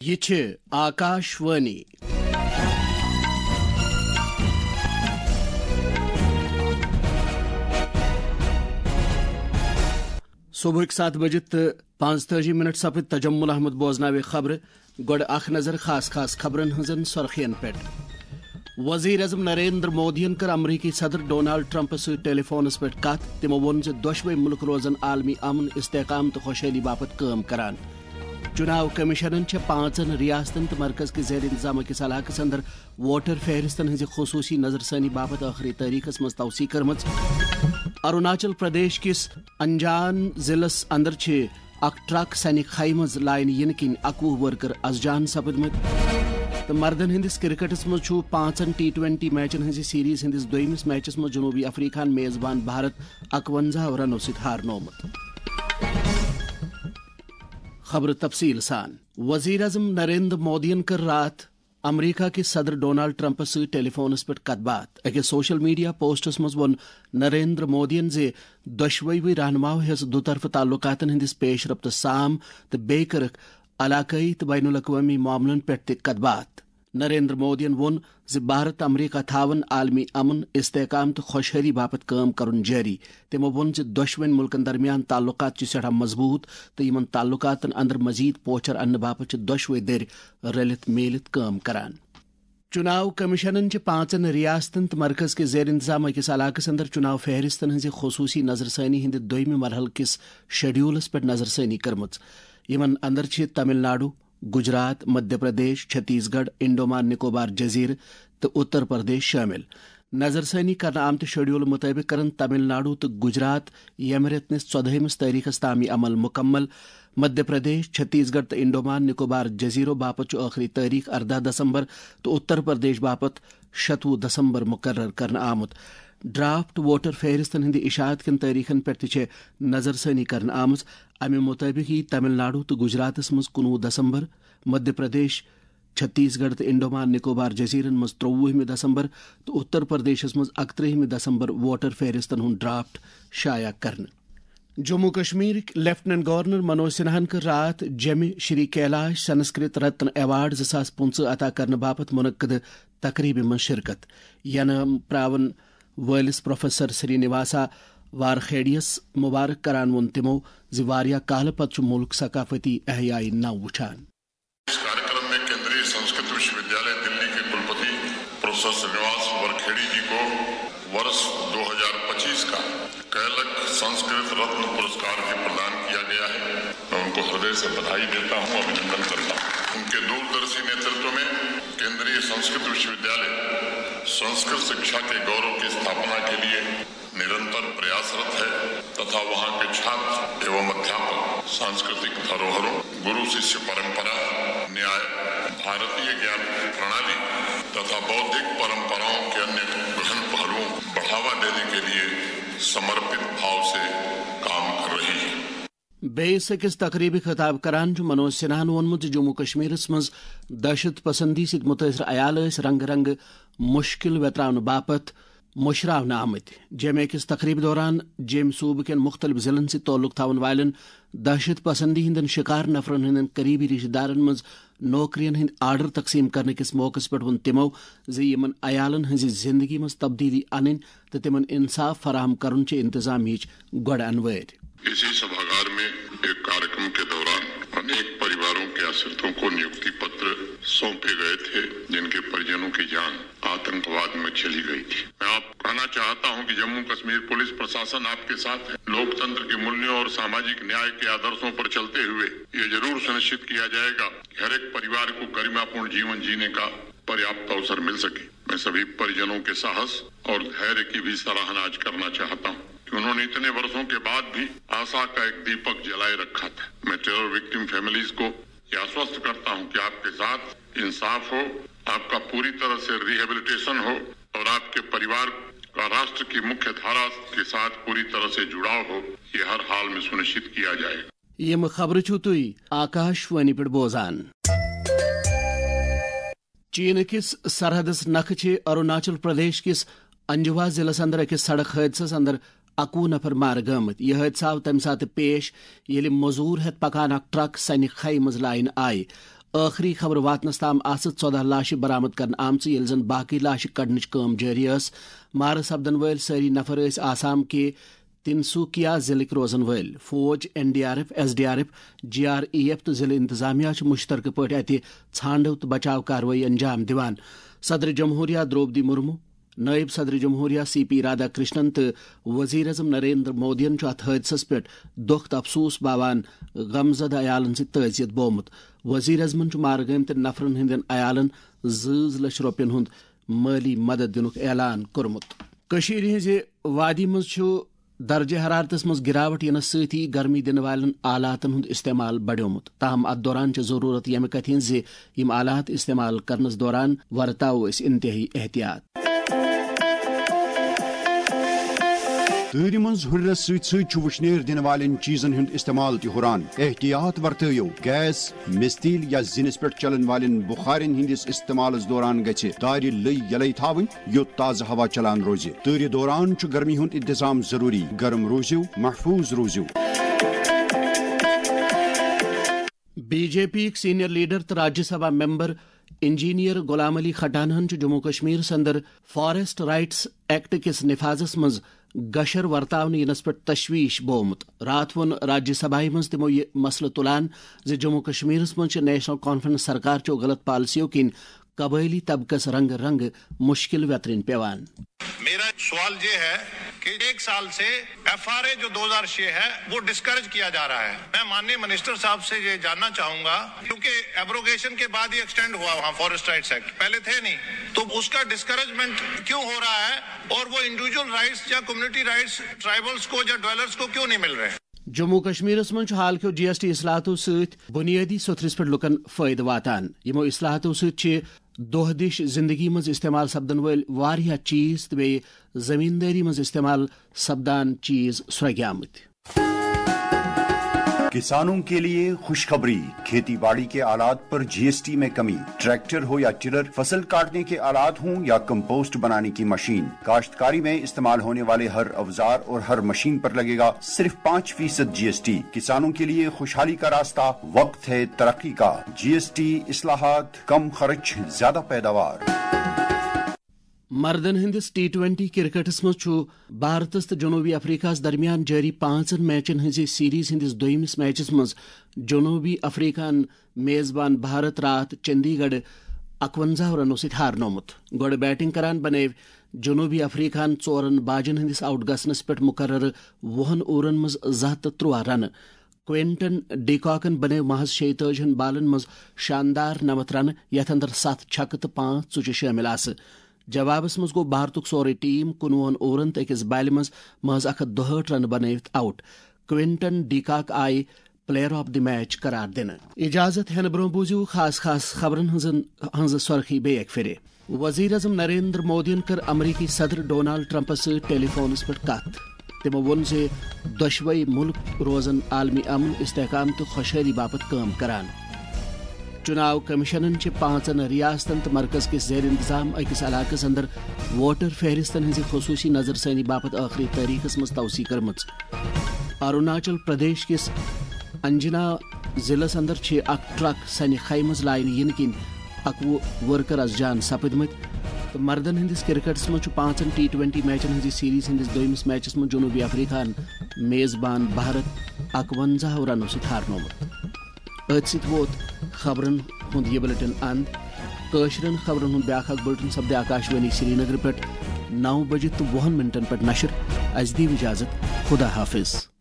یہ چھ آکاشوانی صبح 7 بجے 45 سپد تجمل احمد بوزناوے خبر گوڑ اخ نظر خاص خبرن ہزن سرخین پہ وزیر اعظم نریندر مودین کر امریکی صدر ڈونالڈ ٹرمپس ست ٹیلی فونس پہ کت تمو وون دشوے ملک روزن عالمی امن استحکام تو خوشحالی باپت کام کران چناو کمیشنن 5 ریاستن تو مرکز کے زیر انتظام کس علاقس اندر ووٹر فہرستن ہز خصوصی نظر ثانی باپت آخری تاریخس مز توثیق کرمت اروناچل پردیش کس انجان ضلعس اندر اخ ٹرک سنہ خی مز لائن ین کن 21 ورکر از جان سپدمت تو مردن ہندس کرکٹس مز 5 T20 میچن ہز سیریز ہندس دویمس میچس مز جنوبی افریقہ میزبان بھارت 51 رنو ست ہارنومت خبر تفصیل سان وزیر اعظم نریندر مودین کر رات امریکہ کے صدر ڈونالڈ ٹرمپس ست ٹیلی فونس پہ کت بات اکس سوشل میڈیا پوسٹس مز ون نریندر مودین دشوئی رہنماؤ ہز دوطرفہ تعلقاتن ہندس پیش رفت سام تو بی کرک علاقائی تو بین الاقوامی معاملن پہ تہ کت بات نریندر مودین وون بھارت امریکہ تھاون عالمی امن استحکام تو خوشحالی باپت کام کرن جاری تمو وون دشوین ملکن درمیان تعلقات سٹھا مضبوط تو یمن تعلقاتن اندر مزید پوچھر ان باپت دشوے در رلت میلت کام کران چناو کمیشنن 5 ریاستن تو مرکز کے زیر انتظام اکس علاقس اندر چناو فہرستن ہز خصوصی نظر ثانی ہند دویم مرحل کس شیڈیولس پہ نظر ثانی کرمت یمن اندر تمل ناڈو گجرات مدھیہ پردیش چھتیس گڑھ انڈومان نکوبار جزیر تو اتر پردیش شامل نظر ثانی کرنا آمت شیڈیول مطابق کرن تمل ناڈو تو گجرات یم رتنس 14 تاریخس تامی عمل مکمل مدھیہ پردیش چھتیس گڑھ تو انڈومان نکوبار جزیرو باپت آخری تاریخ 18 دسمبر تو اتر پردیش باپت 26 دسمبر مقرر کرنا آمت ڈرافٹ ووٹر فہرستن ہند اشاعت کن تاریخن پہ نظر ثانی کرنا آمت امہ مطابق تمل ناڈو تو گجراتس مز 19 دسمبر مدھیہ پردیش چھتیس گڑھ تو انڈومان نکوبار جزیرن مز 23 دسمبر تو اتر پردیشس مز 31 دسمبر ووٹر فہرستن ہند ڈرافٹ شائع کرنا جموں کشمیر لیفٹننٹ گورنر منوج سنہن کر رات جمع شری کیلاش سنسکرت رتن ایوارڈ 2015 عطا کرنے باپت منعقد تقریب من شرکت ینام پراون ولس پروفیسر سری نواسا وارکھیڈیس مبارک کران ون تمو واریا کال پت ملک ثقافتی احیائی نو وچھان اس کارکرم میں کیندری سنسکرت وشو ودیالیہ دلی کے کلپتی پروفیسر سری نواس وارکھیڈی جی کو ورष 2025 کا کیلک سنسکرت رتن پرسکار بھی پردان کیا گیا ہے میں ان کو ہردے سے بدھائی دیتا ہوں ابھینندن کرتا ہوں ان کے دوردرشی نیترتو میں کیندری سنسکرت وشو ودیالیہ سنسکرت شکشا کے گورو کی استھاپنا کے لیے نرنتر پریاسرت ہے تتھا وہاں کے چھاتر ایوم ادھیاپک سانسکرتک دھروہروں گرو ششیہ پرمپرا نیائے بھارتیہ گیان پرنالی تتھا بودھک پرمپراؤں کے انیہ گہن پہلوؤں بڑھاوا دینے کے لیے سمرپت بھاؤ سے کام کر رہی ہے بیس اکس تقریبی خطاب کران منوج سنہن وونمت جموں کشمیرس مز دہشت پسندی ست متاثر عیال رنگ رنگ مشکل وتراؤن باپت مشراؤن آمت جمع کس تقریب دوران جیم صوبہ کن مختلف ضلعن سے تعلق تھاون والن دہشت پسندی ہندن شکار نفرن ہندن قریبی رشتہ دارن مز نوکرین ہند آرڈر تقسیم کرنے کس موقع پہ ون تمو یمن عیالن ہز زندگی مز تبدیلی ان تو تمن انصاف فراہم کرن انتظامیچ گۄڈ انوٲرۍ اسی سبھاگار میں ایک کارکرم کے دوران انیک پریواروں کے آشرتوں کو نیوکتی پتر سونپے گئے تھے جن کے پریجنوں کی جان آتنکواد میں چلی گئی تھی میں آپ کہنا چاہتا ہوں کہ جموں کشمیر پولیس پرشاسن آپ کے ساتھ ہے لوک تنتر کے مولیوں اور ساماجک نیائے کے آدرشوں پر چلتے ہوئے یہ ضرور سنشچت کیا جائے گا کہ ہر ایک پریوار کو گریما پورن جیون جینے کا پریاپت اوسر مل سکے میں سبھی پریجنوں کے ساہس اور دھیرے کی بھی سراہنا آج کرنا چاہتا ہوں کہ انہوں نے اتنے برسوں کے بعد بھی آسا کا ایک دیپک جلائے رکھا تھا میں ٹیرر وکٹم فیملیز کو یہ آشوست کرتا ہوں کہ آپ کے ساتھ انصاف ہو آپ کا پوری طرح سے ریہیبلیٹیشن ہو اور آپ کے پریوار کا راشٹر کی مکھیہ دھارا کے ساتھ پوری طرح سے جڑاؤ ہو یہ ہر حال میں سنشچت کیا جائے گا یم خبر چھو تھی آکاشوانی پہ بوزان چین کس سرحدس نکھ اروناچل پردیش کس انجوا ضلع اندر اکس سڑک حادثس اندر 21 نفر مار گمت یہ حادثہ آو تمہ سات پیش یل مزور ہت پکان اک ٹرک سنہ خی مز لائن آئی آخری خبر واتنس تام 14 لاشہ برآمد کرن آمژ یل زن باقی لاشہ کڑنچ کام جاری ٲس مارٕ سپدن وٲلۍ سٲری نفر ٲسۍ آسام کے تنسوکیا ضلعک روزن ول فوج NDRF SDRF GREF تو ضلع انتظامیہ مشترکہ پٲٹھۍ اتہ ژھانڈو تو بچاو کاروٲیی انجام دِوان صدر جمہوریہ درٛوپدی مُرموٗ نائب صدر جمہوریہ CP رادھا کرشنن تو وزیر اعظم نریندر مودین ات حادثس پہ دکھ افسوس باوان غمزدہ عیالن ست تعزیت بومت وزیر اعظمن مارٕ گٔمتٮ۪ن نفرن ہندین عیالن 2 لچھ رۄپین ہند مٲلی مدد دنک اعلان کورمت کشیٖرِ ہٕنٛزِ وادی منٛز درجہ حرارتس مز گراوٹ ینس سۭتی گرمی دن والن آلاتن ہند استعمال بڑیومت تاہم ات دوران ضرورت یمہ کتھ ہند زِ یم آلات استعمال کرنس دوران ورتاو أسۍ انتہائی احتیاط تۭرِ منٛز ہُرٮ۪رس سۭتۍ سۭتۍ وُشنیر دِنہٕ والٮ۪ن چیٖزن ہُنٛد استعمال تہِ ہُران احتیاط ورتٲیِو گیس مستیل یا زِنِس پٮ۪ٹھ چلن والٮ۪ن بُخارٮ۪ن ہٕنٛدِس استعمالس دوران گژھِ دارِ لٔۍ یلے تھاوٕنۍ یوٚت تازٕ ہوا چلان روزِ تۭرِ دوران چھُ گرمی ہُنٛد انتظام ضروٗری گرم روٗزِو محفوٗظ روٗزِو BJP یِکۍ سینئر لیڈر تو راجیہ سبھا ممبر انجینئر غلام علی کھٹانہن جموں کشمیر اندر فارسٹ رائٹس ایکٹ کس نفاذس مز گشر ورتاونہٕ ینس پہ تشویش بومت رات وون راجیہ سبھا مز تمو یہ مسئلہ تلان زِ جموں کشمیرس مز نیشنل کانفرنس سرکار چو غلط پالسیوں کن قبائلی طبقس رنگ رنگ مشکل وترین پیوان. میرا سوال یہ ہے کہ 1 سال سے FRA جو 2006 ہے وہ ڈسکریج کیا جا رہا ہے. میں ماننی منسٹر صاحب سے یہ جاننا چاہوں گا کیونکہ ایبروگیشن کے بعد یہ ایکسٹینڈ ہوا وہاں فارسٹ رائٹس ایکٹ پہلے تھے نہیں تو اس کا ڈسکریجمنٹ کیوں ہو رہا ہے اور وہ انڈیویجول رائٹس یا کمیونٹی رائٹس ٹرائبلز کو یا ڈویلرز کو کیوں نہیں مل رہے. جموں کشمیرس من حال کیو GST اصلاحاتو ست بنیادی سوتھرس پہ لکن فائدہ واتان یمو اصلاحاتو ست دہ دش زندگی مز استعمال سپدن ول واریاہ چیز تو بی زمینداری مز استعمال سپدان چیز سرگیامت. کسانوں کے لیے خوشخبری کھیتی باڑی کے آلات پر GST میں کمی ٹریکٹر ہو یا ٹلر فصل کاٹنے کے آلات ہوں یا کمپوسٹ بنانے کی مشین کاشتکاری میں استعمال ہونے والے ہر اوزار اور ہر مشین پر لگے گا صرف 5% GST. کسانوں کے لیے خوشحالی کا راستہ وقت ہے ترقی کا. GST اصلاحات کم خرچ زیادہ پیداوار. مردن ہندس T20 کرکٹس مز بھارتس تو جنوبی افریقہ درمیان جاری 5 میچن ہز سیریز ہندس دویمس میچس مز جنوبی افریقہ میزبان بھارت رات چندی گڑھ 51 رنو ست ہارنومت. گوڑ بیٹنگ کران بنو جنوبی افریقہ 4 باجن ہندس آؤٹ گھنس پہ مقرر 20 اوورن مز 213 رن. کوئنٹن ڈیکاکن بنو محض 46 بالن مز شاندار 90 رن یتھ اندر 7 چھکہ تو 5 ژُچہِ شامل آس. جوابس مز گو بھارتک سورے ٹیم 19 اوورن تو أکس بالہِ مز محض 162 رن بنوت آؤٹ. کوئنٹن ڈیکاک آئی پلیئر آف دی میچ قرار دن. اجازت ہین برو بوزیو خاص خبرن ہنز سرخی بے ایک پھر. وزیر اعظم نریندر مودین کر امریکی صدر ڈونالڈ ٹرمپس ست ٹیلی فونس پہ کت. تمو وون زِ دۄشوے ملک روزن عالمی امن استحکام تو خوشحالی باپت کام کران. چناو کمیشنن 5 ریاستن تو مرکز کس زیر انتظام اکس علاقس اندر ووٹر فہرستن ہز خصوصی نظر ثانی باپت آخری تاریخس مز توسیع کرم. اروناچل پردیش کس انجنا ضلع اندر اک ٹرک سنہ خی مز لائنہ ین کن 21 ورکر از جان سپدمت. مردن ہندس کرکٹس مز 5 T20 میچن ہز سیریز ہندس دویمس میچس مز جنوبی افریقہ میزبان بھارت 51 رنو ست ہارنومت. ات ست ووت خبرن ہند یہ بلٹن اند. قشرن خبرن ہند بیاکھ بلٹن سپدے آکاشوانی سری نگر پہ 9:20 پہ نشر. از دیو اجازت. خدا حافظ.